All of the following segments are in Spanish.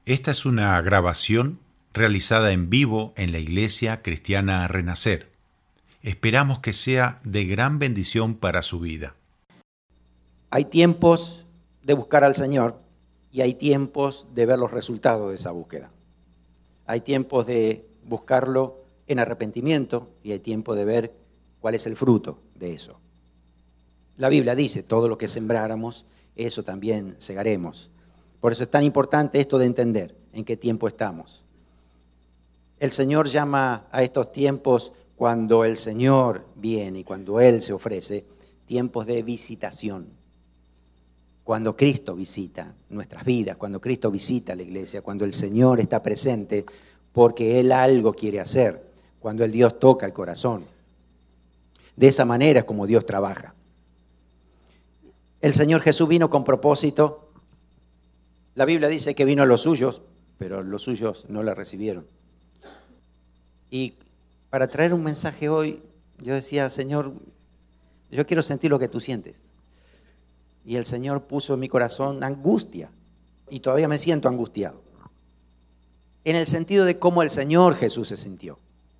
Esta es una grabación realizada en vivo en la Iglesia Cristiana Renacer. Esperamos que sea de gran bendición para su vida. Hay tiempos de buscar al Señor y hay tiempos de ver los resultados de esa búsqueda. Hay tiempos de buscarlo en arrepentimiento y hay tiempos de ver cuál es el fruto de eso. La Biblia dice, todo lo que sembráramos, eso también segaremos. Por eso es tan importante esto de entender en qué tiempo estamos. El Señor llama a estos tiempos, cuando el Señor viene y cuando Él se ofrece, tiempos de visitación. Cuando Cristo visita nuestras vidas, cuando Cristo visita la iglesia, cuando el Señor está presente porque Él algo quiere hacer, cuando el Dios toca el corazón. De esa manera es como Dios trabaja. El Señor Jesús vino con propósito. La Biblia dice que vino a los suyos, pero los suyos no le recibieron. Y para traer un mensaje hoy, yo decía, Señor, yo quiero sentir lo que tú sientes. Y el Señor puso en mi corazón angustia, y todavía me siento angustiado, en el sentido de cómo el Señor Jesús se sintió.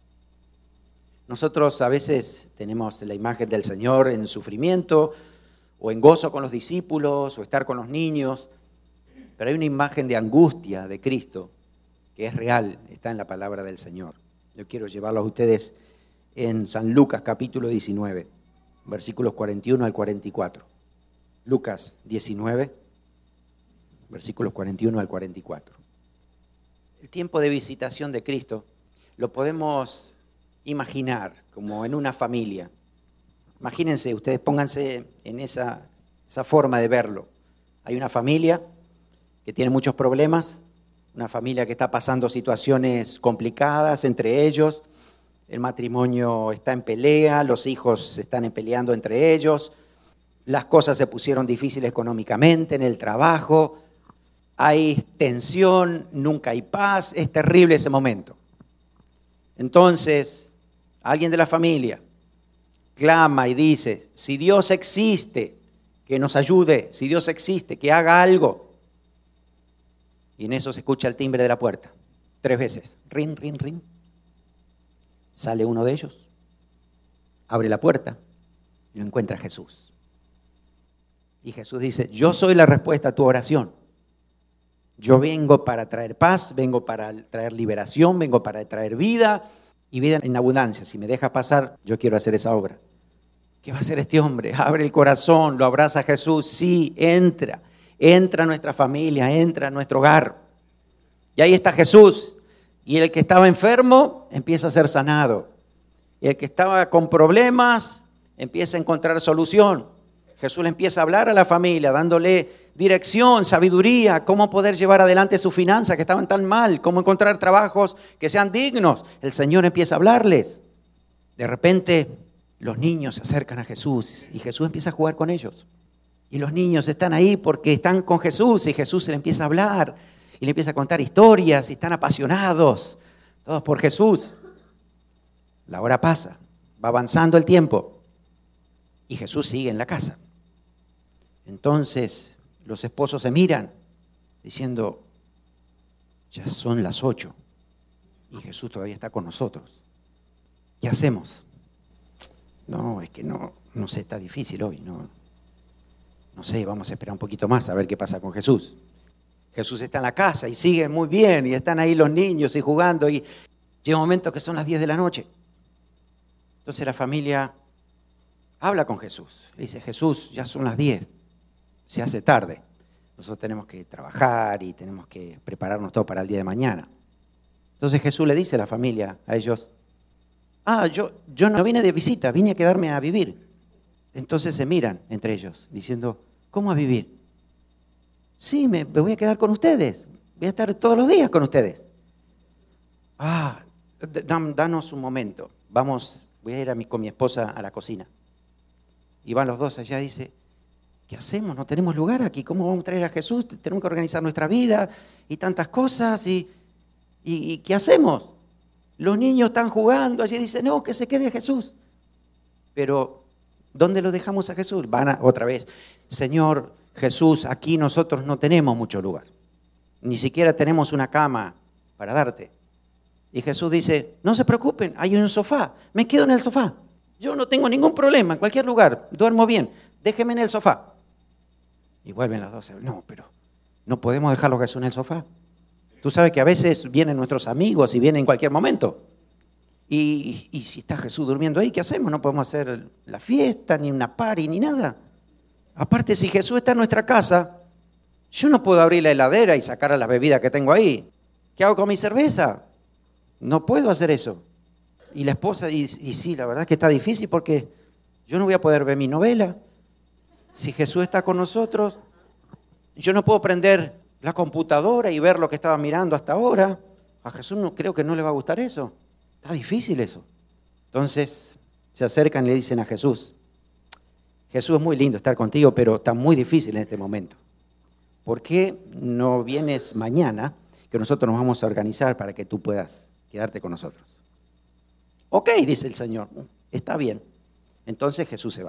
Nosotros a veces tenemos la imagen del Señor en sufrimiento, o en gozo con los discípulos, o estar con los niños, pero hay una imagen de angustia de Cristo que es real, está en la palabra del Señor. Yo quiero llevarlo a ustedes en San Lucas capítulo 19, versículos 41 al 44. Lucas 19, versículos 41 al 44. El tiempo de visitación de Cristo lo podemos imaginar como en una familia. Imagínense, ustedes pónganse en esa forma de verlo. Hay una familia que tiene muchos problemas, una familia que está pasando situaciones complicadas entre ellos, el matrimonio está en pelea, los hijos se están peleando entre ellos, las cosas se pusieron difíciles económicamente en el trabajo, hay tensión, nunca hay paz, es terrible ese momento. Entonces, alguien de la familia clama y dice, si Dios existe, que nos ayude, si Dios existe, que haga algo. Y en eso se escucha el timbre de la puerta, 3 veces, rin, rin, rin. Sale uno de ellos, abre la puerta y lo encuentra Jesús. Y Jesús dice, yo soy la respuesta a tu oración. Yo vengo para traer paz, vengo para traer liberación, vengo para traer vida y vida en abundancia. Si me deja pasar, yo quiero hacer esa obra. ¿Qué va a hacer este hombre? Abre el corazón, lo abraza a Jesús. Sí, entra a nuestra familia, entra a nuestro hogar. Y ahí está Jesús. Y el que estaba enfermo empieza a ser sanado. Y el que estaba con problemas empieza a encontrar solución. Jesús le empieza a hablar a la familia, dándole dirección, sabiduría, cómo poder llevar adelante sus finanzas que estaban tan mal, cómo encontrar trabajos que sean dignos. El Señor empieza a hablarles. De repente, los niños se acercan a Jesús y Jesús empieza a jugar con ellos. Y los niños están ahí porque están con Jesús y Jesús se le empieza a hablar y le empieza a contar historias y están apasionados, todos por Jesús. La hora pasa, va avanzando el tiempo y Jesús sigue en la casa. Entonces los esposos se miran diciendo, ya son las 8 y Jesús todavía está con nosotros. ¿Qué hacemos? No, es que no sé, está difícil hoy, no sé, vamos a esperar un poquito más a ver qué pasa con Jesús. Jesús está en la casa y sigue muy bien y están ahí los niños y jugando y llega un momento que son las 10 de la noche. Entonces la familia habla con Jesús. Le dice, Jesús, ya son las 10, se hace tarde. Nosotros tenemos que trabajar y tenemos que prepararnos todo para el día de mañana. Entonces Jesús le dice a la familia, a ellos, yo no vine de visita, vine a quedarme a vivir. Entonces se miran entre ellos, diciendo, ¿cómo a vivir? Sí, me voy a quedar con ustedes, voy a estar todos los días con ustedes. Danos un momento, voy a ir con mi esposa a la cocina. Y van los dos allá y dice, ¿qué hacemos? No tenemos lugar aquí, ¿cómo vamos a traer a Jesús? Tenemos que organizar nuestra vida y tantas cosas, ¿y qué hacemos? Los niños están jugando, allí dice, no, que se quede Jesús. Pero, ¿dónde lo dejamos a Jesús? Van otra vez, Señor Jesús, aquí nosotros no tenemos mucho lugar. ni siquiera tenemos una cama para darte. Y Jesús dice, no se preocupen, hay un sofá, me quedo en el sofá. Yo no tengo ningún problema, en cualquier lugar, duermo bien, déjeme en el sofá. Y vuelven las 12, no, pero no podemos dejarlo a Jesús en el sofá. Tú sabes que a veces vienen nuestros amigos y vienen en cualquier momento. Y si está Jesús durmiendo ahí, ¿qué hacemos? No podemos hacer la fiesta, ni una party, ni nada. Aparte, si Jesús está en nuestra casa, yo no puedo abrir la heladera y sacar a las bebidas que tengo ahí. ¿Qué hago con mi cerveza? No puedo hacer eso. Y la esposa, y sí, la verdad es que está difícil porque yo no voy a poder ver mi novela. Si Jesús está con nosotros, yo no puedo prender la computadora y ver lo que estaba mirando hasta ahora. A Jesús creo que no le va a gustar eso. Está difícil eso. Entonces se acercan y le dicen a Jesús, Jesús, es muy lindo estar contigo, pero está muy difícil en este momento. ¿Por qué no vienes mañana, que nosotros nos vamos a organizar para que tú puedas quedarte con nosotros? Ok, dice el Señor, está bien. Entonces Jesús se va.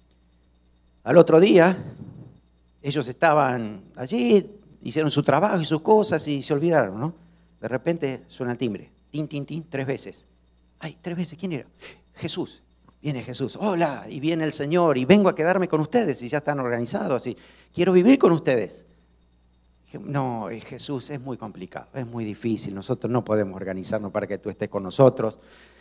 Al otro día, ellos estaban allí, hicieron su trabajo y sus cosas y se olvidaron, ¿no? De repente suena el timbre, tin, tin, tin, 3 veces. Ay, 3 veces, ¿quién era? Jesús. Viene Jesús, hola, y viene el Señor, y vengo a quedarme con ustedes, y ya están organizados, y quiero vivir con ustedes. No, Jesús, es muy complicado, es muy difícil, nosotros no podemos organizarnos para que tú estés con nosotros.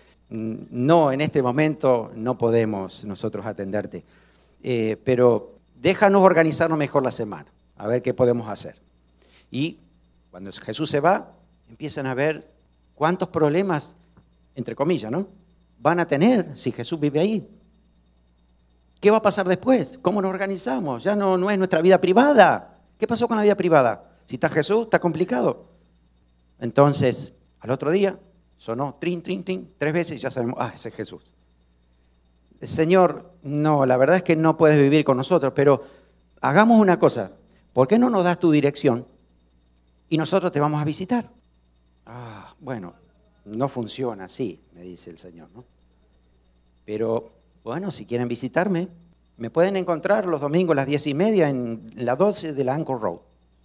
No, en este momento no podemos nosotros atenderte, pero déjanos organizarnos mejor la semana, a ver qué podemos hacer. Y cuando Jesús se va, empiezan a ver cuántos problemas, entre comillas, ¿no?, van a tener si Jesús vive ahí. ¿Qué va a pasar después? ¿Cómo nos organizamos? Ya no es nuestra vida privada. ¿Qué pasó con la vida privada? Si está Jesús, está complicado. Entonces, al otro día, sonó trin, trin, trin, 3 veces y ya sabemos, ese es Jesús. Señor, no, la verdad es que no puedes vivir con nosotros, pero hagamos una cosa. ¿Por qué no nos das tu dirección y nosotros te vamos a visitar? Bueno, no funciona así, me dice el Señor, ¿no? Pero, bueno, si quieren visitarme, me pueden encontrar los domingos a las 10:30 en la 12 de la Anchor Road.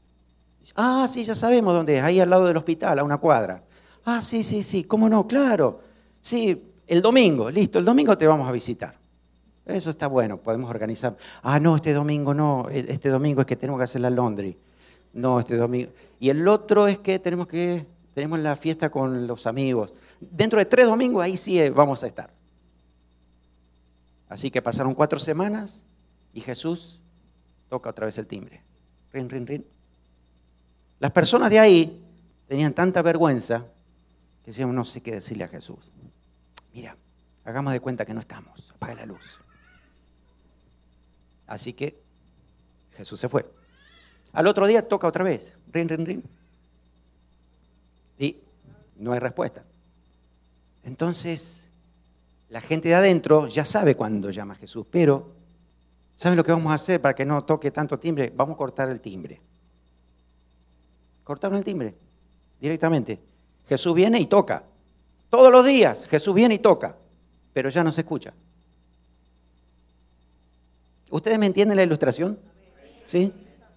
Sí, ya sabemos dónde es, ahí al lado del hospital, a una cuadra. Sí, ¿cómo no? Claro. Sí, el domingo, listo, el domingo te vamos a visitar. Eso está bueno, podemos organizar. No, este domingo no, este domingo es que tenemos que hacer la laundry. No, este domingo. Y el otro es que tenemos la fiesta con los amigos. Dentro de 3 domingos, ahí sí vamos a estar. Así que pasaron 4 semanas y Jesús toca otra vez el timbre. Rin, rin, rin. Las personas de ahí tenían tanta vergüenza que decían, no sé qué decirle a Jesús. Mira, hagamos de cuenta que no estamos, apaga la luz. Así que Jesús se fue. Al otro día toca otra vez. Rin, rin, rin. Y no hay respuesta. Entonces, la gente de adentro ya sabe cuándo llama a Jesús, pero ¿saben lo que vamos a hacer para que no toque tanto timbre? Vamos a cortar el timbre. Cortaron el timbre directamente. Jesús viene y toca. Todos los días Jesús viene y toca, pero ya no se escucha. ¿Ustedes me entienden la ilustración? ¿Sí?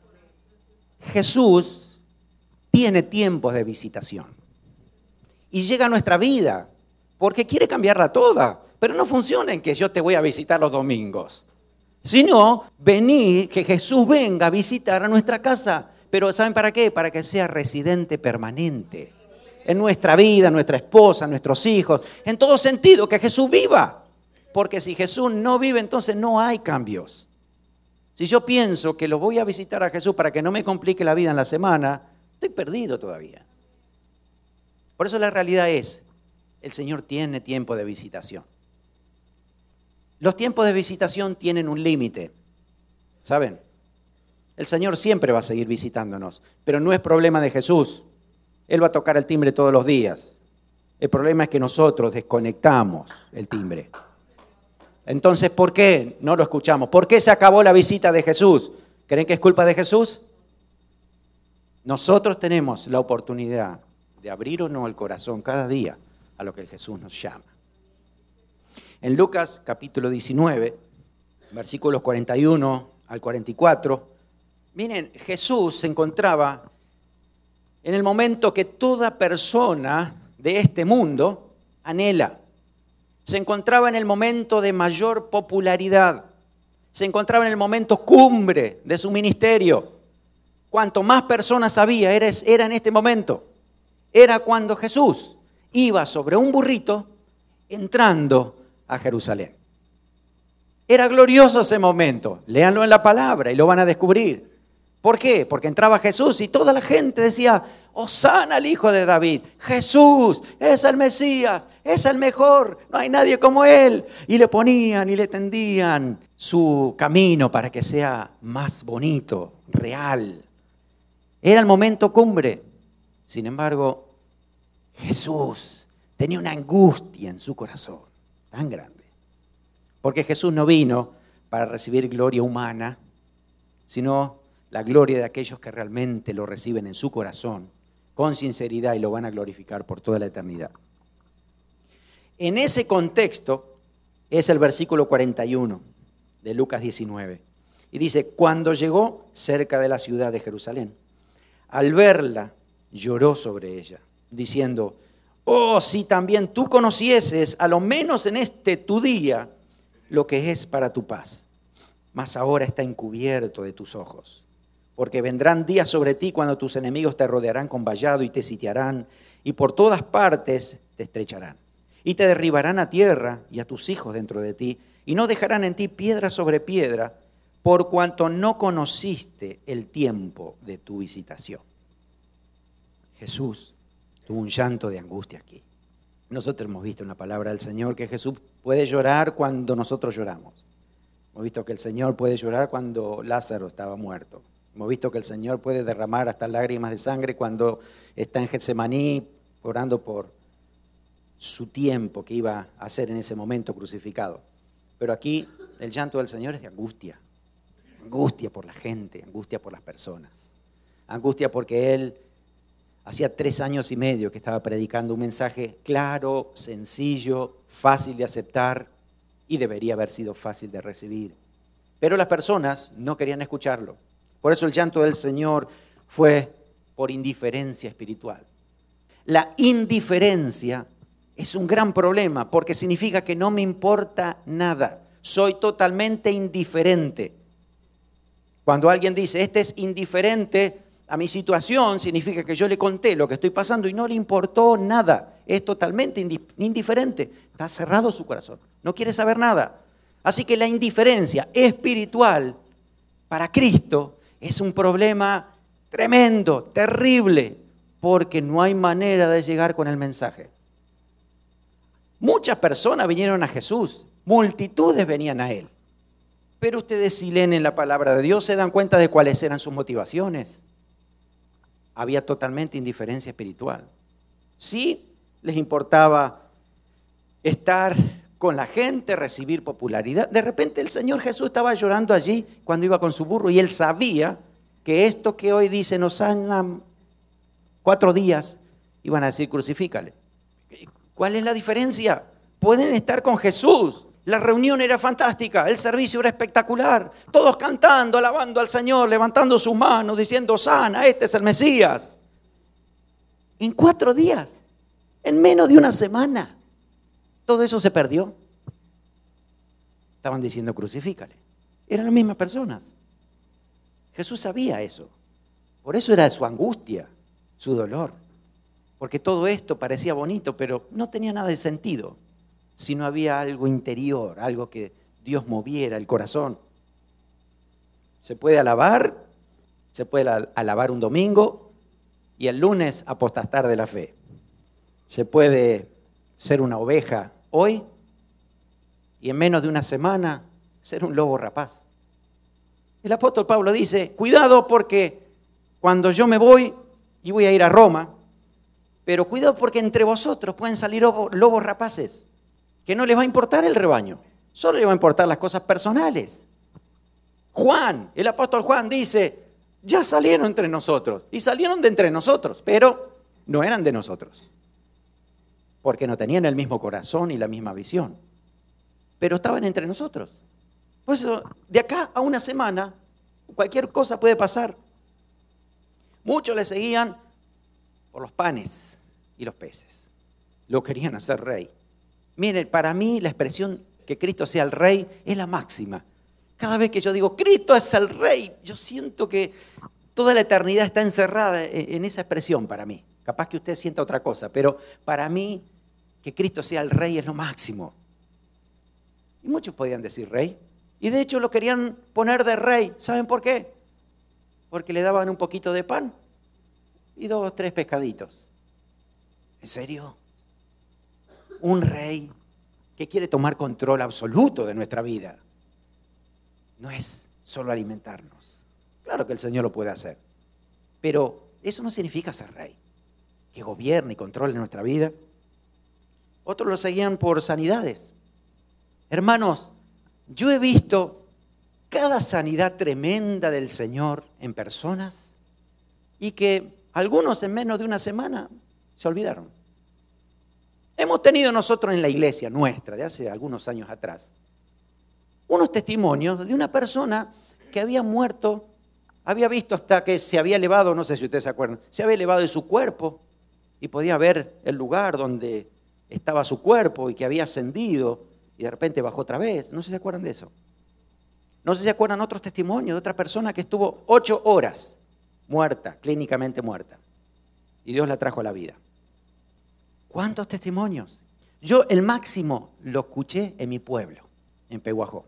Jesús tiene tiempos de visitación y llega a nuestra vida porque quiere cambiarla toda, pero no funciona en que yo te voy a visitar los domingos, sino venir, que Jesús venga a visitar a nuestra casa. Pero ¿saben para qué? Para que sea residente permanente en nuestra vida, nuestra esposa, nuestros hijos, en todo sentido, que Jesús viva. Porque si Jesús no vive, entonces no hay cambios. Si yo pienso que lo voy a visitar a Jesús para que no me complique la vida en la semana, estoy perdido todavía. Por eso la realidad es, el Señor tiene tiempo de visitación. Los tiempos de visitación tienen un límite, ¿saben? El Señor siempre va a seguir visitándonos, pero no es problema de Jesús. Él va a tocar el timbre todos los días. El problema es que nosotros desconectamos el timbre. Entonces, ¿por qué no lo escuchamos? ¿Por qué se acabó la visita de Jesús? ¿Creen que es culpa de Jesús? Nosotros tenemos la oportunidad de abrir o no el corazón cada día a lo que el Jesús nos llama. En Lucas capítulo 19, versículos 41 al 44, miren, Jesús se encontraba en el momento que toda persona de este mundo anhela. Se encontraba en el momento de mayor popularidad. Se encontraba en el momento cumbre de su ministerio. Cuanto más personas había, era en este momento. Era cuando Jesús iba sobre un burrito entrando a Jerusalén. Era glorioso ese momento. Léanlo en la palabra y lo van a descubrir. ¿Por qué? Porque entraba Jesús y toda la gente decía: Hosana al Hijo de David. Jesús es el Mesías, es el mejor, no hay nadie como Él. Y le ponían y le tendían su camino para que sea más bonito, real. Era el momento cumbre. Sin embargo, Jesús tenía una angustia en su corazón tan grande. Porque Jesús no vino para recibir gloria humana, sino la gloria de aquellos que realmente lo reciben en su corazón, con sinceridad, y lo van a glorificar por toda la eternidad. En ese contexto es el versículo 41 de Lucas 19. Y dice: cuando llegó cerca de la ciudad de Jerusalén, al verla, lloró sobre ella, diciendo: oh, si también tú conocieses, a lo menos en este tu día, lo que es para tu paz. Mas ahora está encubierto de tus ojos. Porque vendrán días sobre ti cuando tus enemigos te rodearán con vallado y te sitiarán, y por todas partes te estrecharán. Y te derribarán a tierra y a tus hijos dentro de ti, y no dejarán en ti piedra sobre piedra, por cuanto no conociste el tiempo de tu visitación. Jesús tuvo un llanto de angustia aquí. Nosotros hemos visto en la palabra del Señor que Jesús puede llorar cuando nosotros lloramos. Hemos visto que el Señor puede llorar cuando Lázaro estaba muerto. Hemos visto que el Señor puede derramar hasta lágrimas de sangre cuando está en Getsemaní orando por su tiempo que iba a hacer en ese momento crucificado. Pero aquí el llanto del Señor es de angustia. Angustia por la gente, angustia por las personas. Angustia porque Él hacía 3 años y medio que estaba predicando un mensaje claro, sencillo, fácil de aceptar y debería haber sido fácil de recibir. Pero las personas no querían escucharlo. Por eso el llanto del Señor fue por indiferencia espiritual. La indiferencia es un gran problema porque significa que no me importa nada. Soy totalmente indiferente. Cuando alguien dice, este es indiferente a mi situación, significa que yo le conté lo que estoy pasando y no le importó nada. Es totalmente indiferente. Está cerrado su corazón. No quiere saber nada. Así que la indiferencia espiritual para Cristo es un problema tremendo, terrible, porque no hay manera de llegar con el mensaje. Muchas personas vinieron a Jesús, multitudes venían a Él. Pero ustedes, si leen en la palabra de Dios, se dan cuenta de cuáles eran sus motivaciones. Había totalmente indiferencia espiritual. Sí, les importaba estar con la gente, recibir popularidad. De repente el Señor Jesús estaba llorando allí cuando iba con su burro y Él sabía que esto que hoy dicen Hosana 4 días, iban a decir crucifícale. ¿Cuál es la diferencia? Pueden estar con Jesús. La reunión era fantástica, el servicio era espectacular, todos cantando, alabando al Señor, levantando sus manos, diciendo Hosana, este es el Mesías. En 4 días, en menos de una semana, todo eso se perdió. Estaban diciendo crucifícale. Eran las mismas personas. Jesús sabía eso. Por eso era su angustia, su dolor. Porque todo esto parecía bonito, pero no tenía nada de sentido si no había algo interior, algo que Dios moviera el corazón. Se puede alabar un domingo y el lunes apostatar de la fe. Se puede ser una oveja hoy y en menos de una semana ser un lobo rapaz. El apóstol Pablo dice, cuidado porque cuando yo me voy y voy a ir a Roma, pero cuidado porque entre vosotros pueden salir lobos rapaces, que no les va a importar el rebaño, solo les va a importar las cosas personales. Juan, el apóstol Juan dice, ya salieron entre nosotros, y salieron de entre nosotros, pero no eran de nosotros, porque no tenían el mismo corazón y la misma visión, pero estaban entre nosotros. Por eso, de acá a una semana, cualquier cosa puede pasar. Muchos le seguían por los panes y los peces. Lo querían hacer rey. Miren, para mí la expresión que Cristo sea el rey es la máxima. Cada vez que yo digo, Cristo es el rey, yo siento que toda la eternidad está encerrada en esa expresión para mí. Capaz que usted sienta otra cosa, pero para mí que Cristo sea el rey es lo máximo. Y muchos podían decir rey. Y de hecho lo querían poner de rey. ¿Saben por qué? Porque le daban un poquito de pan y 2 o 3 pescaditos. ¿En serio? Un rey que quiere tomar control absoluto de nuestra vida. No es solo alimentarnos. Claro que el Señor lo puede hacer. Pero eso no significa ser rey. Que gobierne y controle nuestra vida. Otros lo seguían por sanidades. Hermanos, yo he visto cada sanidad tremenda del Señor en personas y que algunos en menos de una semana se olvidaron. Hemos tenido nosotros en la iglesia nuestra, de hace algunos años atrás, unos testimonios de una persona que había muerto, había visto hasta que se había elevado, no sé si ustedes se acuerdan, se había elevado de su cuerpo y podía ver el lugar donde estaba su cuerpo y que había ascendido y de repente bajó otra vez. No sé si se acuerdan de eso. No sé si se acuerdan otros testimonios de otra persona que estuvo 8 horas muerta, clínicamente muerta, y Dios la trajo a la vida. ¿Cuántos testimonios? Yo el máximo lo escuché en mi pueblo, en Pehuajó.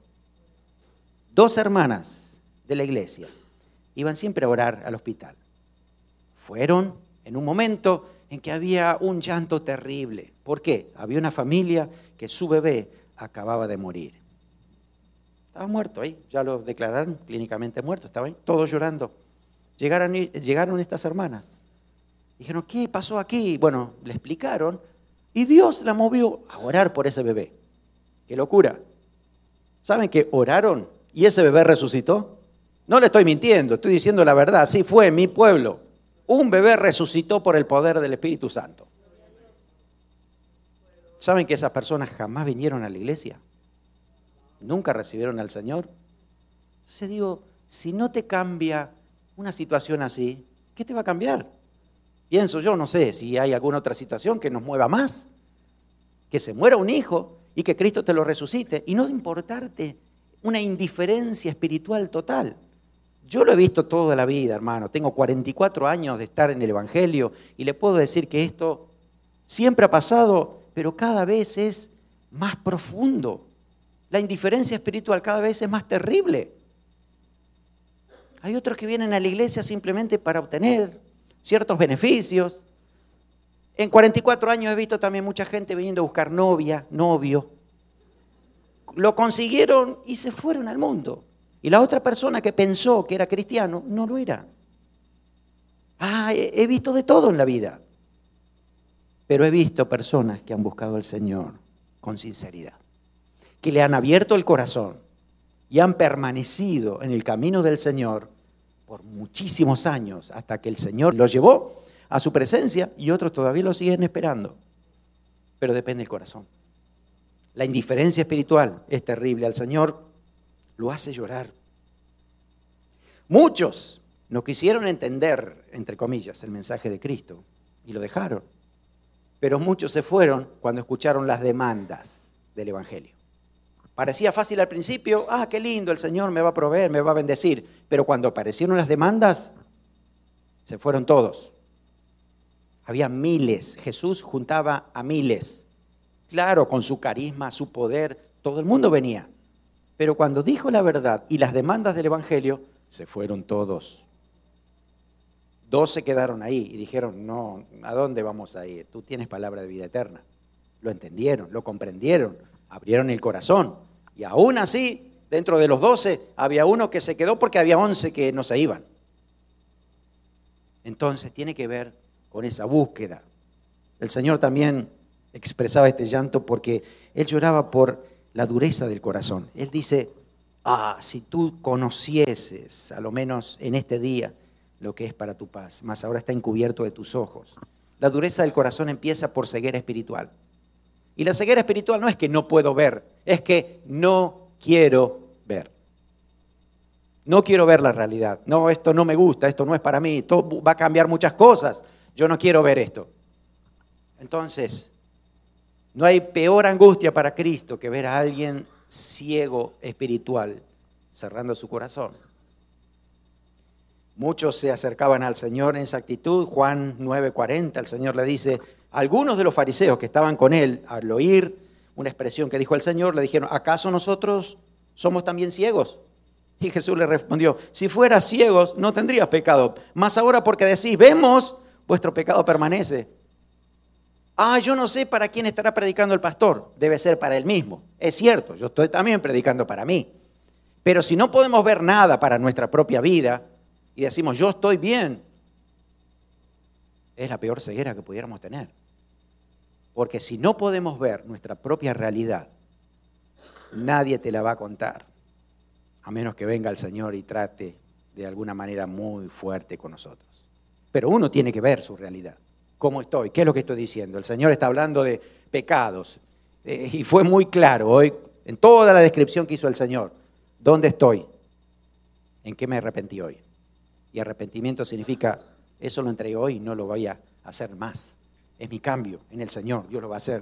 2 hermanas de la iglesia iban siempre a orar al hospital. Fueron en un momento en que había un llanto terrible. ¿Por qué? Había una familia que su bebé acababa de morir. Estaba muerto ahí, ya lo declararon clínicamente muerto, estaba ahí, todos llorando. Llegaron estas hermanas. Dijeron, ¿qué pasó aquí? Bueno, le explicaron y Dios la movió a orar por ese bebé. ¡Qué locura! ¿Saben que oraron y ese bebé resucitó? No le estoy mintiendo, estoy diciendo la verdad. Así fue en mi pueblo. Un bebé resucitó por el poder del Espíritu Santo. ¿Saben que esas personas jamás vinieron a la iglesia? Nunca recibieron al Señor. Entonces digo, si no te cambia una situación así, ¿qué te va a cambiar? Pienso yo, no sé, si hay alguna otra situación que nos mueva más. Que se muera un hijo y que Cristo te lo resucite y no importarte una indiferencia espiritual total. Yo lo he visto toda la vida, hermano. Tengo 44 años de estar en el Evangelio y le puedo decir que esto siempre ha pasado, pero cada vez es más profundo. La indiferencia espiritual cada vez es más terrible. Hay otros que vienen a la iglesia simplemente para obtener ciertos beneficios. En 44 años he visto también mucha gente viniendo a buscar novia, novio. Lo consiguieron y se fueron al mundo. Y la otra persona que pensó que era cristiano, no lo era. He visto de todo en la vida. Pero he visto personas que han buscado al Señor con sinceridad. Que le han abierto el corazón y han permanecido en el camino del Señor por muchísimos años hasta que el Señor los llevó a su presencia y otros todavía lo siguen esperando. Pero depende del corazón. La indiferencia espiritual es terrible. Al Señor lo hace llorar. Muchos no quisieron entender, entre comillas, el mensaje de Cristo y lo dejaron. Pero muchos se fueron cuando escucharon las demandas del Evangelio. Parecía fácil al principio, qué lindo, el Señor me va a proveer, me va a bendecir. Pero cuando aparecieron las demandas, se fueron todos. Había miles, Jesús juntaba a miles. Claro, con su carisma, su poder, todo el mundo venía. Pero cuando dijo la verdad y las demandas del Evangelio, se fueron todos. 2 se quedaron ahí y dijeron, no, ¿a dónde vamos a ir? Tú tienes palabra de vida eterna. Lo entendieron, lo comprendieron, abrieron el corazón. Y aún así, dentro de los 12, había uno que se quedó porque había 11 que no se iban. Entonces, tiene que ver con esa búsqueda. El Señor también expresaba este llanto porque Él lloraba por la dureza del corazón. Él dice, si tú conocieses, a lo menos en este día, lo que es para tu paz, mas ahora está encubierto de tus ojos. La dureza del corazón empieza por ceguera espiritual. Y la ceguera espiritual no es que no puedo ver, es que no quiero ver. No quiero ver la realidad. No, esto no me gusta, esto no es para mí, esto va a cambiar muchas cosas. yo no quiero ver esto. Entonces, no hay peor angustia para Cristo que ver a alguien ciego espiritual cerrando su corazón. Muchos se acercaban al Señor en esa actitud. Juan 9:40, el Señor le dice, algunos de los fariseos que estaban con él, al oír una expresión que dijo el Señor, le dijeron, ¿acaso nosotros somos también ciegos? Y Jesús le respondió, si fueras ciegos no tendrías pecado, mas ahora porque decís, vemos, vuestro pecado permanece. Yo no sé para quién estará predicando el pastor, debe ser para él mismo. Es cierto, yo estoy también predicando para mí. Pero si no podemos ver nada para nuestra propia vida y decimos, yo estoy bien, es la peor ceguera que pudiéramos tener. Porque si no podemos ver nuestra propia realidad, nadie te la va a contar, a menos que venga el Señor y trate de alguna manera muy fuerte con nosotros. Pero uno tiene que ver su realidad. ¿Cómo estoy? ¿Qué es lo que estoy diciendo? El Señor está hablando de pecados. Y fue muy claro hoy, en toda la descripción que hizo el Señor. ¿Dónde estoy? ¿En qué me arrepentí hoy? Y arrepentimiento significa, eso lo entregué hoy y no lo voy a hacer más. Es mi cambio en el Señor, Dios lo va a hacer.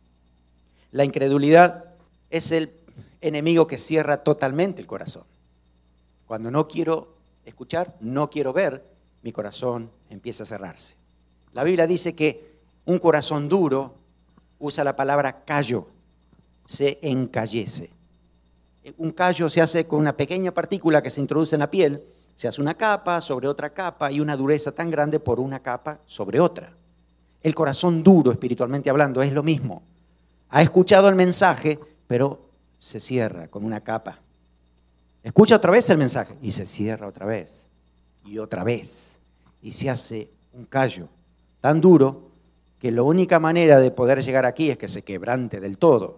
La incredulidad es el enemigo que cierra totalmente el corazón. Cuando no quiero escuchar, no quiero ver, mi corazón empieza a cerrarse. La Biblia dice que un corazón duro usa la palabra callo, se encallece. Un callo se hace con una pequeña partícula que se introduce en la piel, se hace una capa sobre otra capa y una dureza tan grande por una capa sobre otra. El corazón duro, espiritualmente hablando, es lo mismo. Ha escuchado el mensaje, pero se cierra con una capa. Escucha otra vez el mensaje y se cierra otra vez y otra vez. Y se hace un callo tan duro que la única manera de poder llegar aquí es que se quebrante del todo.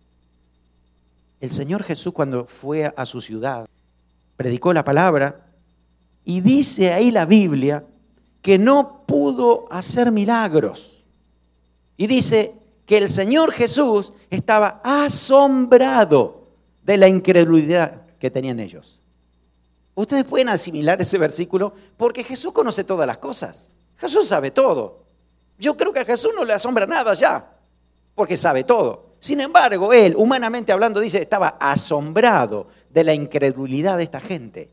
El Señor Jesús, cuando fue a su ciudad, predicó la palabra y dice ahí la Biblia que no pudo hacer milagros. Y dice que el Señor Jesús estaba asombrado de la incredulidad que tenían ellos. Ustedes pueden asimilar ese versículo porque Jesús conoce todas las cosas. Jesús sabe todo. Yo creo que a Jesús no le asombra nada ya, porque sabe todo. Sin embargo, él, humanamente hablando, dice, estaba asombrado de la incredulidad de esta gente.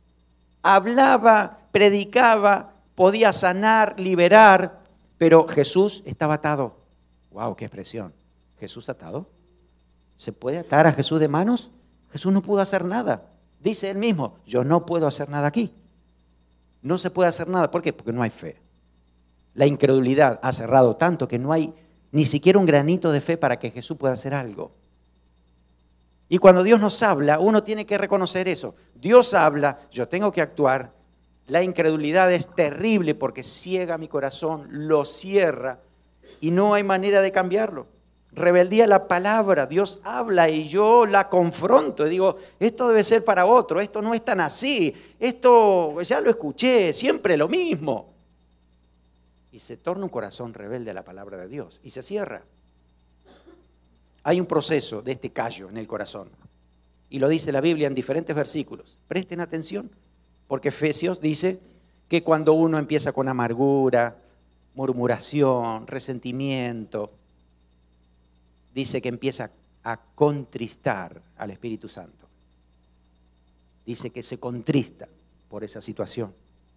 Hablaba, predicaba, podía sanar, liberar, pero Jesús estaba atado. ¡Wow! ¡Qué expresión! ¿Jesús atado? ¿Se puede atar a Jesús de manos? Jesús no pudo hacer nada. Dice él mismo, yo no puedo hacer nada aquí. No se puede hacer nada. ¿Por qué? Porque no hay fe. La incredulidad ha cerrado tanto que no hay ni siquiera un granito de fe para que Jesús pueda hacer algo. Y cuando Dios nos habla, uno tiene que reconocer eso. Dios habla, yo tengo que actuar. La incredulidad es terrible porque ciega mi corazón, lo cierra y no hay manera de cambiarlo. Rebeldía a la palabra, Dios habla y yo la confronto y digo, esto debe ser para otro, esto no es tan así, esto ya lo escuché, siempre lo mismo. Y se torna un corazón rebelde a la palabra de Dios y se cierra. Hay un proceso de este callo en el corazón y lo dice la Biblia en diferentes versículos. Presten atención porque Efesios dice que cuando uno empieza con amargura, murmuración, resentimiento, dice que empieza a contristar al Espíritu Santo. Dice que se contrista por esa situación.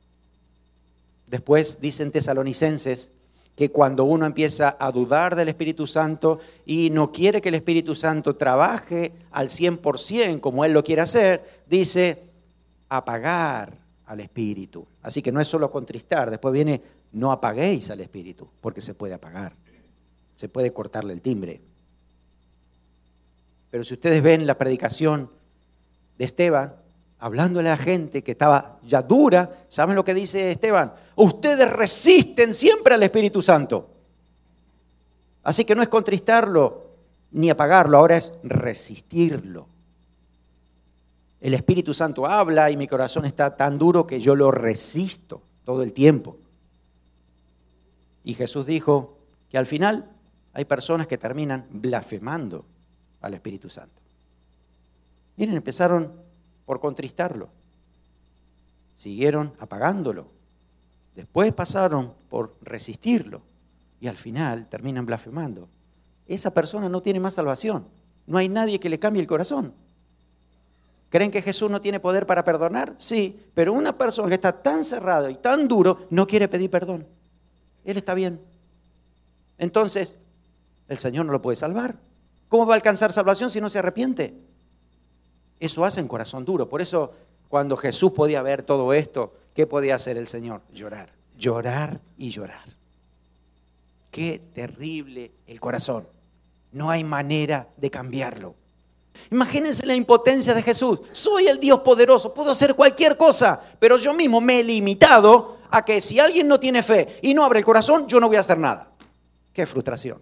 Después dicen Tesalonicenses que cuando uno empieza a dudar del Espíritu Santo y no quiere que el Espíritu Santo trabaje al 100% como Él lo quiere hacer, dice apagar al Espíritu. Así que no es solo contristar, después viene no apaguéis al Espíritu, porque se puede apagar, se puede cortarle el timbre. Pero si ustedes ven la predicación de Esteban, hablándole a la gente que estaba ya dura, ¿saben lo que dice Esteban? Ustedes resisten siempre al Espíritu Santo. Así que no es contristarlo ni apagarlo, ahora es resistirlo. El Espíritu Santo habla y mi corazón está tan duro que yo lo resisto todo el tiempo. Y Jesús dijo que al final hay personas que terminan blasfemando al Espíritu Santo. Miren, empezaron por contristarlo, siguieron apagándolo después pasaron por resistirlo y al final terminan blasfemando. Esa persona no tiene más salvación. No hay nadie que le cambie el corazón. ¿Creen que Jesús no tiene poder para perdonar? Sí, pero una persona que está tan cerrada y tan duro no quiere pedir perdón. Él está bien. Entonces, el Señor no lo puede salvar. ¿Cómo va a alcanzar salvación si no se arrepiente? Eso hace un corazón duro. Por eso, cuando Jesús podía ver todo esto, ¿qué podía hacer el Señor? Llorar, llorar y llorar. Qué terrible el corazón. No hay manera de cambiarlo. Imagínense la impotencia de Jesús. Soy el Dios poderoso, puedo hacer cualquier cosa, pero yo mismo me he limitado a que si alguien no tiene fe y no abre el corazón, yo no voy a hacer nada. Qué frustración.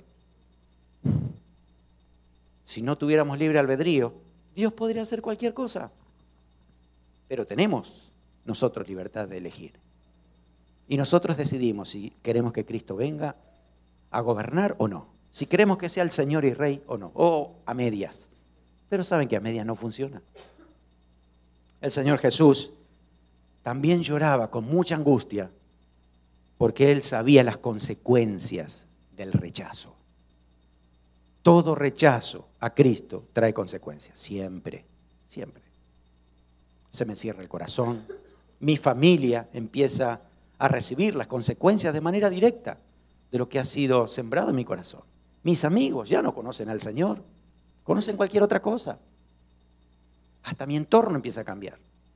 Si no tuviéramos libre albedrío, Dios podría hacer cualquier cosa. Pero tenemos nosotros libertad de elegir. Y nosotros decidimos si queremos que Cristo venga a gobernar o no. Si queremos que sea el Señor y Rey o no. O a medias. Pero saben que a medias no funciona. El Señor Jesús también lloraba con mucha angustia porque Él sabía las consecuencias del rechazo. Todo rechazo a Cristo trae consecuencias. Siempre, siempre. Se me cierra el corazón. Mi familia empieza a recibir las consecuencias de manera directa de lo que ha sido sembrado en mi corazón. Mis amigos ya no conocen al Señor, conocen cualquier otra cosa. Hasta mi entorno empieza a cambiar.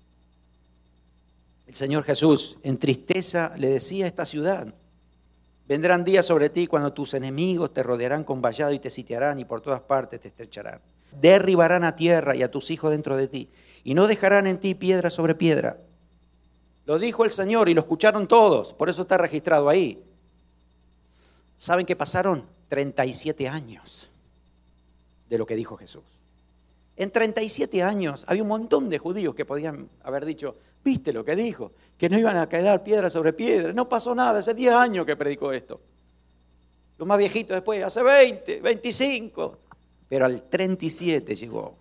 El Señor Jesús en tristeza le decía a esta ciudad: vendrán días sobre ti cuando tus enemigos te rodearán con vallado y te sitiarán y por todas partes te estrecharán. Derribarán a tierra y a tus hijos dentro de ti y no dejarán en ti piedra sobre piedra. Lo dijo el Señor y lo escucharon todos, por eso está registrado ahí. ¿Saben qué pasaron? 37 años de lo que dijo Jesús. En 37 años había un montón de judíos que podían haber dicho: ¿viste lo que dijo? Que no iban a quedar piedra sobre piedra. No pasó nada, hace 10 años que predicó esto. Los más viejitos después, hace 20, 25. Pero al 37 llegó.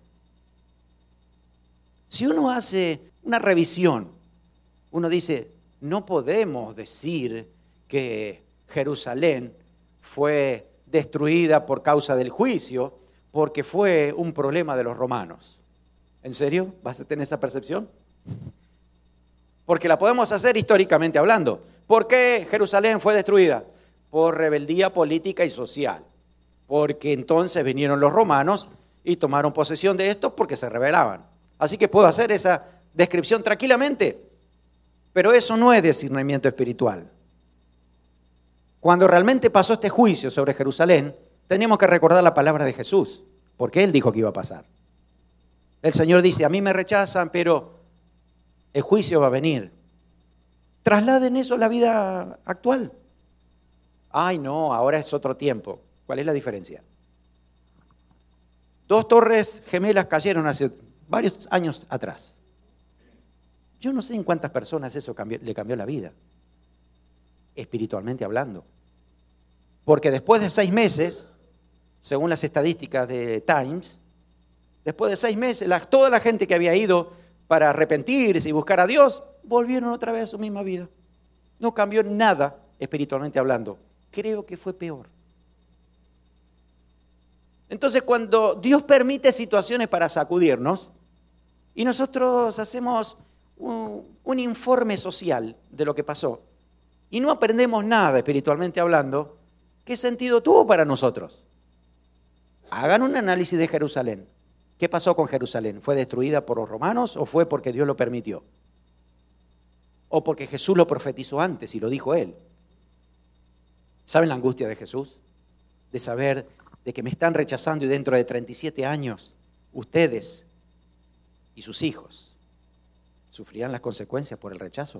Si uno hace una revisión, uno dice: no podemos decir que Jerusalén fue destruida por causa del juicio, porque fue un problema de los romanos. ¿En serio? ¿Vas a tener esa percepción? Porque la podemos hacer históricamente hablando. ¿Por qué Jerusalén fue destruida? Por rebeldía política y social. Porque entonces vinieron los romanos y tomaron posesión de esto porque se rebelaban. Así que puedo hacer esa descripción tranquilamente. Pero eso no es discernimiento espiritual. Cuando realmente pasó este juicio sobre Jerusalén, teníamos que recordar la palabra de Jesús, porque Él dijo que iba a pasar. El Señor dice: a mí me rechazan, pero el juicio va a venir. Trasladen eso a la vida actual. Ay, no, ahora es otro tiempo. ¿Cuál es la diferencia? 2 torres gemelas cayeron hace varios años atrás. Yo no sé en cuántas personas eso le cambió la vida, espiritualmente hablando. Porque después de 6 meses, según las estadísticas de Times, después de 6 meses, toda la gente que había ido para arrepentirse y buscar a Dios, volvieron otra vez a su misma vida. No cambió nada espiritualmente hablando. Creo que fue peor. Entonces, cuando Dios permite situaciones para sacudirnos y nosotros hacemos un informe social de lo que pasó y no aprendemos nada espiritualmente hablando, ¿qué sentido tuvo para nosotros? Hagan un análisis de Jerusalén. ¿Qué pasó con Jerusalén? ¿Fue destruida por los romanos o fue porque Dios lo permitió? ¿O porque Jesús lo profetizó antes y lo dijo Él? ¿Saben la angustia de Jesús? De saber de que me están rechazando y dentro de 37 años ustedes y sus hijos sufrirán las consecuencias por el rechazo.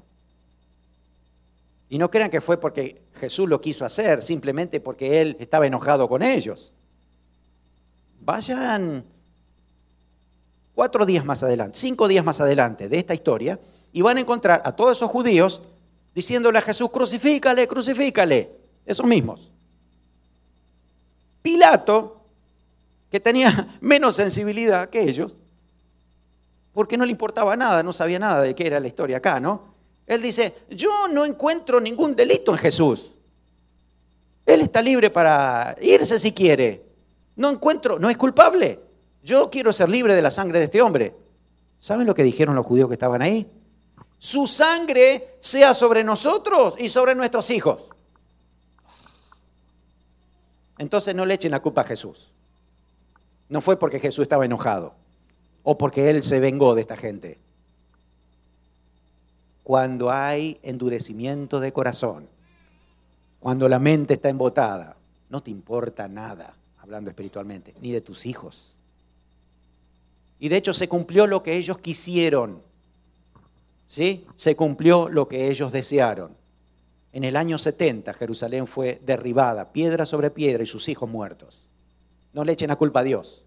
Y no crean que fue porque Jesús lo quiso hacer, simplemente porque Él estaba enojado con ellos. Vayan 4 días más adelante, 5 días más adelante de esta historia y van a encontrar a todos esos judíos diciéndole a Jesús: crucifícale, crucifícale. Esos mismos. Pilato, que tenía menos sensibilidad que ellos, porque no le importaba nada, no sabía nada de qué era la historia acá, ¿no? Él dice, yo no encuentro ningún delito en Jesús. Él está libre para irse si quiere. No es culpable. Yo quiero ser libre de la sangre de este hombre. ¿Saben lo que dijeron los judíos que estaban ahí? Su sangre sea sobre nosotros y sobre nuestros hijos. Entonces no le echen la culpa a Jesús. No fue porque Jesús estaba enojado o porque Él se vengó de esta gente. Cuando hay endurecimiento de corazón, cuando la mente está embotada, no te importa nada, hablando espiritualmente, ni de tus hijos. Y de hecho se cumplió lo que ellos quisieron, ¿sí? Se cumplió lo que ellos desearon. En el año 70 Jerusalén fue derribada, piedra sobre piedra, y sus hijos muertos. No le echen la culpa a Dios.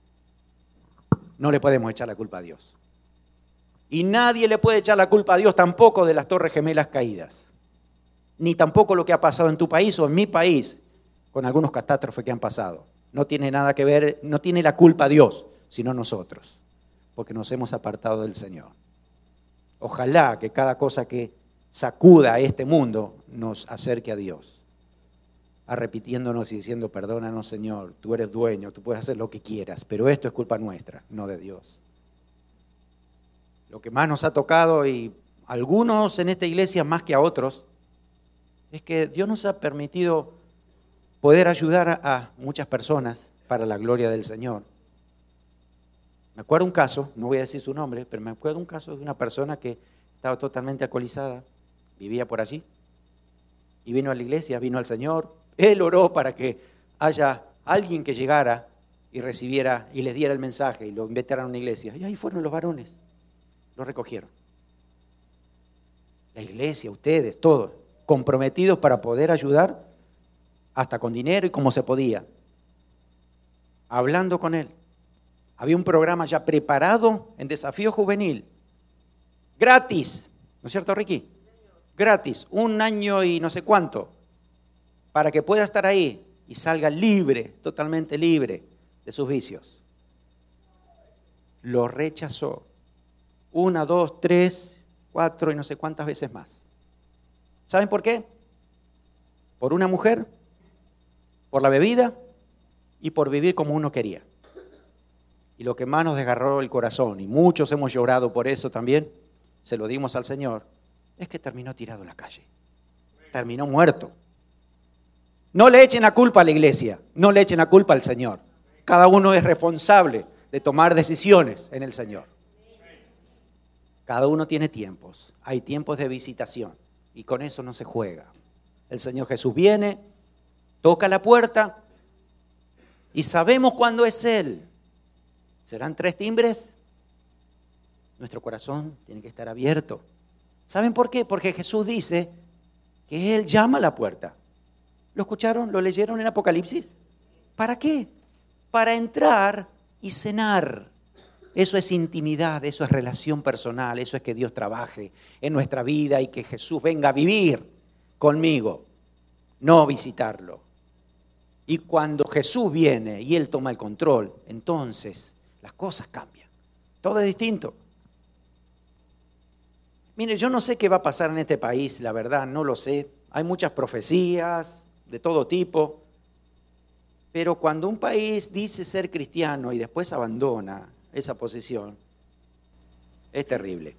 No le podemos echar la culpa a Dios. Y nadie le puede echar la culpa a Dios tampoco de las Torres Gemelas caídas. Ni tampoco lo que ha pasado en tu país o en mi país con algunos catástrofes que han pasado. No tiene nada que ver, no tiene la culpa Dios, sino nosotros, porque nos hemos apartado del Señor. Ojalá que cada cosa que sacuda a este mundo nos acerque a Dios, arrepintiéndonos y diciendo, perdónanos Señor, tú eres dueño, tú puedes hacer lo que quieras, pero esto es culpa nuestra, no de Dios. Lo que más nos ha tocado, y algunos en esta iglesia más que a otros, es que Dios nos ha permitido poder ayudar a muchas personas para la gloria del Señor. Me acuerdo un caso, no voy a decir su nombre, pero me acuerdo un caso de una persona que estaba totalmente alcoholizada, vivía por allí, y vino a la iglesia, vino al Señor. Él oró para que haya alguien que llegara y recibiera y les diera el mensaje y lo invitaran a una iglesia. Y ahí fueron los varones, lo recogieron. La iglesia, ustedes, todos, comprometidos para poder ayudar, hasta con dinero y como se podía. Hablando con él. Había un programa ya preparado en Desafío Juvenil, gratis, ¿no es cierto, Ricky? Gratis, 1 año y no sé cuánto, para que pueda estar ahí y salga libre, totalmente libre de sus vicios. Lo rechazó 1, 2, 3, 4 y no sé cuántas veces más. ¿Saben por qué? Por una mujer, por la bebida y por vivir como uno quería. Y lo que más nos desgarró el corazón, y muchos hemos llorado por eso también, se lo dimos al Señor, es que terminó tirado en la calle. Terminó muerto. No le echen la culpa a la iglesia, no le echen la culpa al Señor. Cada uno es responsable de tomar decisiones en el Señor. Cada uno tiene tiempos, hay tiempos de visitación, y con eso no se juega. El Señor Jesús viene, toca la puerta, y sabemos cuándo es Él. ¿Serán 3 timbres? Nuestro corazón tiene que estar abierto. ¿Saben por qué? Porque Jesús dice que Él llama a la puerta. ¿Lo escucharon? ¿Lo leyeron en Apocalipsis? ¿Para qué? Para entrar y cenar. Eso es intimidad, eso es relación personal, eso es que Dios trabaje en nuestra vida y que Jesús venga a vivir conmigo, no visitarlo. Y cuando Jesús viene y Él toma el control, entonces las cosas cambian. Todo es distinto. Mire, yo no sé qué va a pasar en este país, la verdad, no lo sé. Hay muchas profecías de todo tipo. Pero cuando un país dice ser cristiano y después abandona esa posición, es terrible.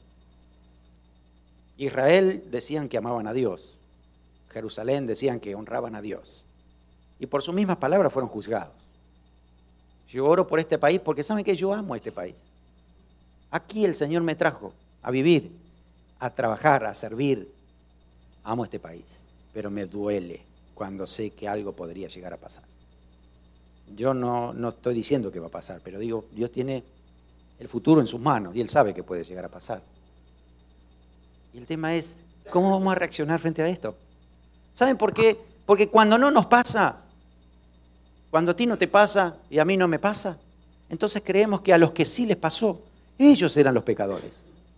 Israel decían que amaban a Dios. Jerusalén decían que honraban a Dios. Y por sus mismas palabras fueron juzgados. Yo oro por este país porque saben que yo amo este país. Aquí el Señor me trajo a vivir, a trabajar, a servir. Amo este país, pero me duele cuando sé que algo podría llegar a pasar. Yo no estoy diciendo que va a pasar, pero digo, Dios tiene el futuro en sus manos y Él sabe que puede llegar a pasar. Y el tema es, ¿cómo vamos a reaccionar frente a esto? ¿Saben por qué? Porque cuando no nos pasa, cuando a ti no te pasa y a mí no me pasa, entonces creemos que a los que sí les pasó, ellos eran los pecadores.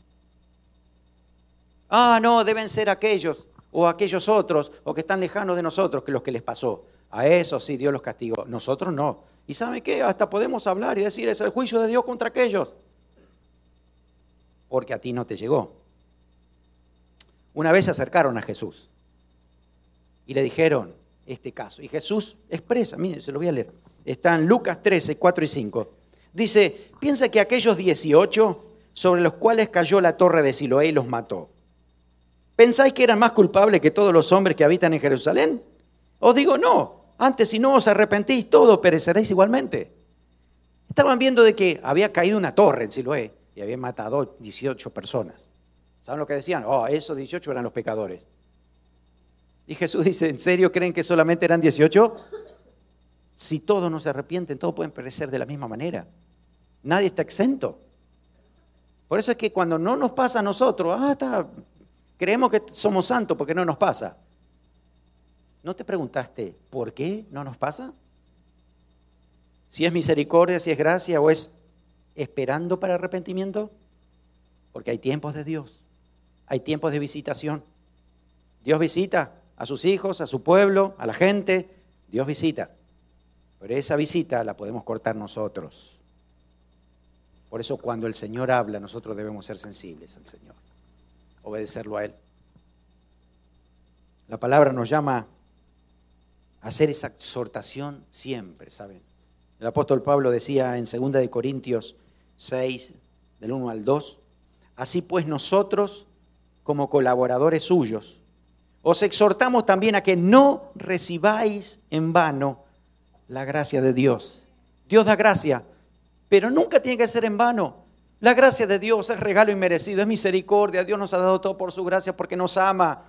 Ah, no, deben ser aquellos o aquellos otros o que están lejanos de nosotros que los que les pasó. A esos sí Dios los castigó, nosotros no. ¿Y saben qué? Hasta podemos hablar y decir, es el juicio de Dios contra aquellos. Porque a ti no te llegó. Una vez se acercaron a Jesús y le dijeron este caso. Y Jesús expresa, miren, se lo voy a leer. Está en Lucas 13, 4 y 5. Dice, piensa que aquellos 18 sobre los cuales cayó la torre de Siloé y los mató, ¿pensáis que eran más culpables que todos los hombres que habitan en Jerusalén? Os digo no, antes si no os arrepentís todos pereceréis igualmente. Estaban viendo de que había caído una torre en Siloé y habían matado 18 personas. ¿Saben lo que decían? Esos 18 eran los pecadores. Y Jesús dice, ¿en serio creen que solamente eran 18? Si todos no se arrepienten, todos pueden perecer de la misma manera. Nadie está exento. Por eso es que cuando no nos pasa a nosotros, creemos que somos santos porque no nos pasa. ¿No te preguntaste por qué no nos pasa? Si es misericordia, si es gracia o es esperando para arrepentimiento. Porque hay tiempos de Dios, hay tiempos de visitación. Dios visita a sus hijos, a su pueblo, a la gente. Dios visita. Pero esa visita la podemos cortar nosotros. Por eso cuando el Señor habla, nosotros debemos ser sensibles al Señor, obedecerlo a Él. La palabra nos llama a hacer esa exhortación siempre, ¿saben? El apóstol Pablo decía en 2 de Corintios 6, del 1 al 2, así pues nosotros, como colaboradores suyos, os exhortamos también a que no recibáis en vano la gracia de Dios. Dios da gracia, pero nunca tiene que ser en vano. La gracia de Dios es regalo inmerecido, es misericordia. Dios nos ha dado todo por su gracia porque nos ama.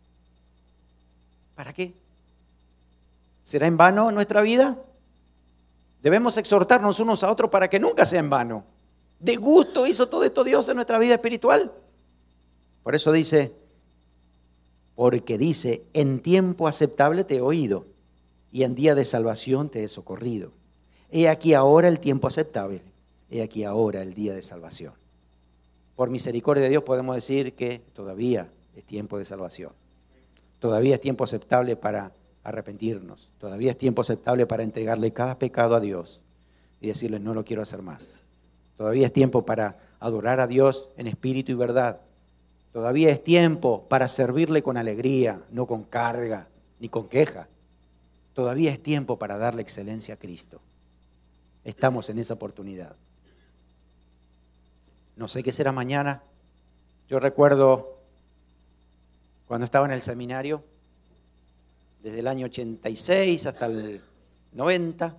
¿Para qué? ¿Será en vano nuestra vida? Debemos exhortarnos unos a otros para que nunca sea en vano. De gusto hizo todo esto Dios en nuestra vida espiritual. Por eso dice, porque dice, en tiempo aceptable te he oído y en día de salvación te he socorrido. He aquí ahora el tiempo aceptable, he aquí ahora el día de salvación. Por misericordia de Dios podemos decir que todavía es tiempo de salvación. Todavía es tiempo aceptable para arrepentirnos. Todavía es tiempo aceptable para entregarle cada pecado a Dios y decirle no lo quiero hacer más. Todavía es tiempo para adorar a Dios en espíritu y verdad. Todavía es tiempo para servirle con alegría, no con carga ni con queja. Todavía es tiempo para darle excelencia a Cristo. Estamos en esa oportunidad. No sé qué será mañana. Yo recuerdo cuando estaba en el seminario, desde el año 86 hasta el 90,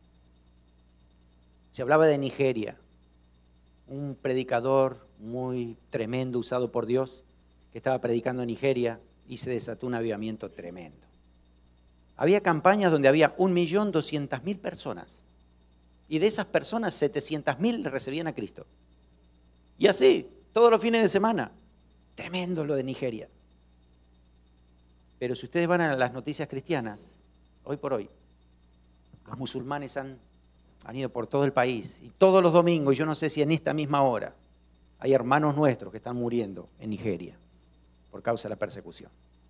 se hablaba de Nigeria. Un predicador muy tremendo usado por Dios que estaba predicando en Nigeria y se desató un avivamiento tremendo. Había campañas donde había 1.200.000 personas y de esas personas 700.000 recibían a Cristo. Y así, todos los fines de semana. Tremendo lo de Nigeria. Pero si ustedes van a las noticias cristianas, hoy por hoy, los musulmanes han ido por todo el país y todos los domingos, y yo no sé si en esta misma hora, hay hermanos nuestros que están muriendo en Nigeria por causa de la persecución.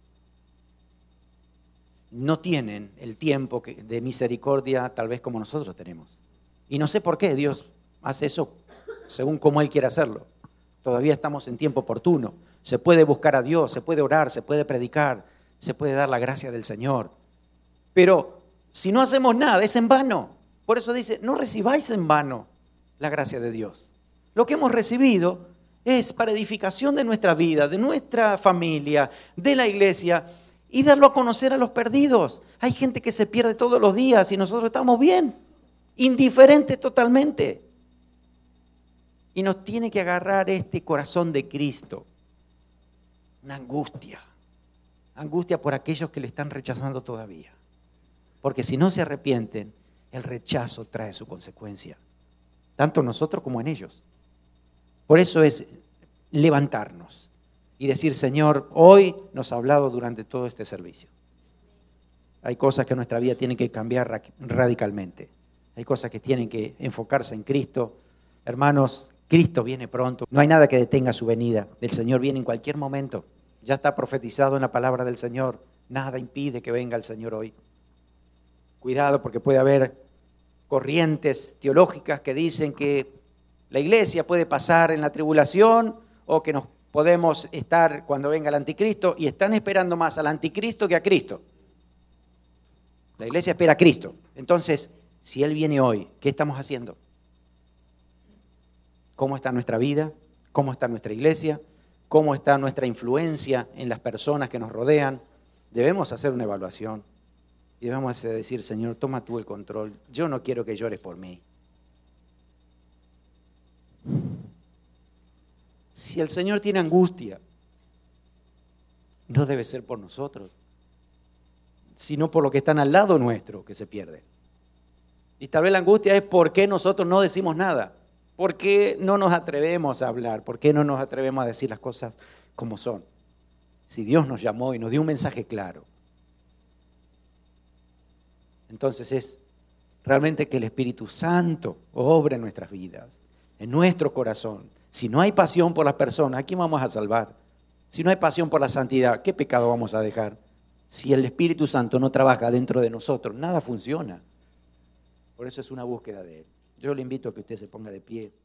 No tienen el tiempo de misericordia tal vez como nosotros tenemos. Y no sé por qué Dios hace eso según como Él quiere hacerlo. Todavía estamos en tiempo oportuno. Se puede buscar a Dios, se puede orar, se puede predicar, se puede dar la gracia del Señor. Pero si no hacemos nada, es en vano. Por eso dice, no recibáis en vano la gracia de Dios. Lo que hemos recibido es para edificación de nuestra vida, de nuestra familia, de la iglesia y darlo a conocer a los perdidos. Hay gente que se pierde todos los días y nosotros estamos bien, indiferentes totalmente. Y nos tiene que agarrar este corazón de Cristo, una angustia por aquellos que le están rechazando todavía. Porque si no se arrepienten, el rechazo trae su consecuencia, tanto en nosotros como en ellos. Por eso es levantarnos y decir, Señor, hoy nos ha hablado durante todo este servicio. Hay cosas que en nuestra vida tienen que cambiar radicalmente. Hay cosas que tienen que enfocarse en Cristo. Hermanos, Cristo viene pronto. No hay nada que detenga su venida. El Señor viene en cualquier momento. Ya está profetizado en la palabra del Señor. Nada impide que venga el Señor hoy. Cuidado, porque puede haber corrientes teológicas que dicen que la iglesia puede pasar en la tribulación o que nos podemos estar cuando venga el anticristo y están esperando más al anticristo que a Cristo. La iglesia espera a Cristo. Entonces, si Él viene hoy, ¿qué estamos haciendo? ¿Cómo está nuestra vida? ¿Cómo está nuestra iglesia? ¿Cómo está nuestra influencia en las personas que nos rodean? Debemos hacer una evaluación y debemos decir, Señor, toma tú el control. Yo no quiero que llores por mí. Si el Señor tiene angustia, no debe ser por nosotros, sino por los que están al lado nuestro que se pierden. Y tal vez la angustia es por qué nosotros no decimos nada, por qué no nos atrevemos a hablar, por qué no nos atrevemos a decir las cosas como son. Si Dios nos llamó y nos dio un mensaje claro. Entonces es realmente que el Espíritu Santo obre en nuestras vidas, en nuestro corazón. Si no hay pasión por las personas, ¿a quién vamos a salvar? Si no hay pasión por la santidad, ¿qué pecado vamos a dejar? Si el Espíritu Santo no trabaja dentro de nosotros, nada funciona. Por eso es una búsqueda de Él. Yo le invito a que usted se ponga de pie.